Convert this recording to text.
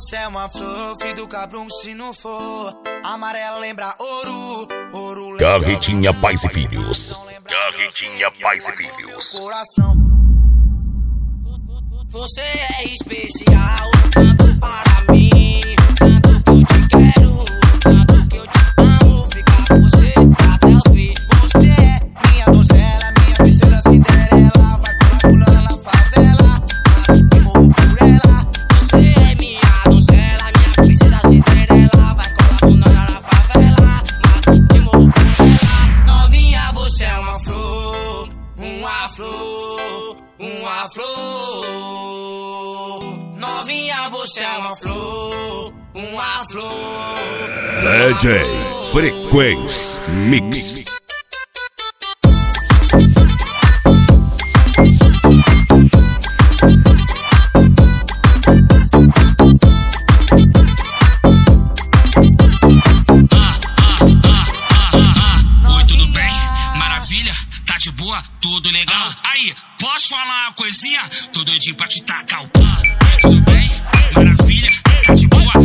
você é uma flor, filho do cabrão se não for. Amarela lembra ouro, ouro lembra Carretinha Pais e Filhos. Carretinha Pais e Filhos. coração. Você é especial, tanto para mim, tanto que eu te quero, tanto que eu te amo, ficar com você até o fim. Você é minha donzela, minha princesa Cinderela, vai colar na favela, e morro por ela. Você é minha donzela, minha princesa Cinderela, vai colar na favela, e morro por ela. Novinha, você é uma flor, uma flor, uma flor. Novinha, você é uma flor, uma flor. DJ Frequência Mix. Oi, tudo bem? Maravilha? Tá de boa? Tudo legal? Aí, posso falar uma coisinha? Tô doidinho pra te tacar o pau. Oi, tudo bem? Maravilha? Tá de boa?